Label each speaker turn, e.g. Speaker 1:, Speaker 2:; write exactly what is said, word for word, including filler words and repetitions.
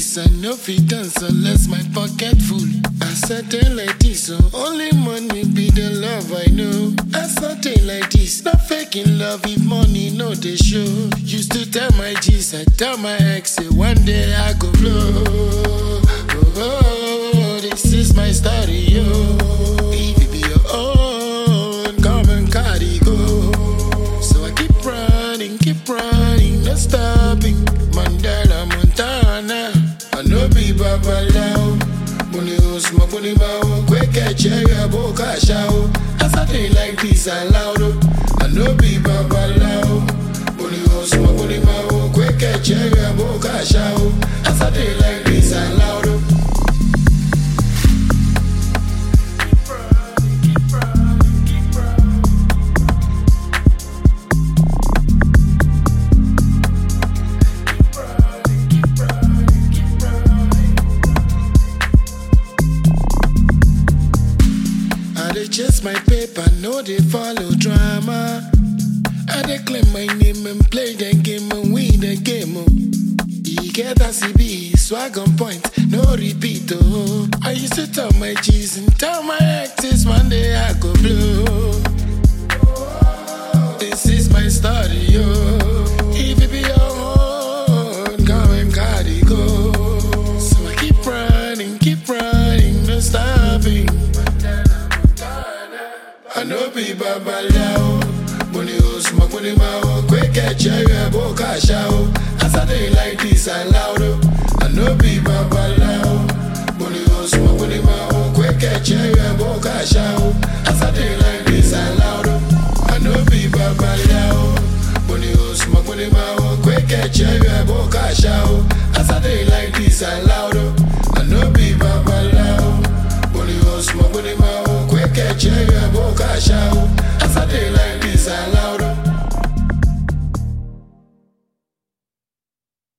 Speaker 1: this, I know fit dance unless my pocket full. I certain like this, so only money be the love I know. I certain like this, not faking love if money no they show. Used to tell my G's, I tell my ex, say one day I go blow. Oh, oh, this is my story, yo. If it be your own, come and carry go. So I keep running, keep running, no stopping. Mandela Montana, I know be Babalao. Money was my money bow, quick catch a boca show. As I day like this, I loud. I know be Babalao. Money was my money bow, quick catch a boca show. As I day like this, I loud. Just my paper, no they follow drama. I dey claim my name and play the game and win the game. Oh. You get a C B, swag on point, no repeat. Oh. I used to tell my G's and tell my exes one day I go blow. This is my story, yo. If it be your own, come and carry go. So I keep running, keep running, no stopping. I know be Babalao. Money was my money mao. Quick catch a boca show. As I day like this, I loud. I know be Babalao. Money was my money mao. Quick catch a boca show. As I day like this, I loud. I know be Babalao. Money was my money mao. Quick catch a boca show. As I day like this, I loud. I know be Babalao.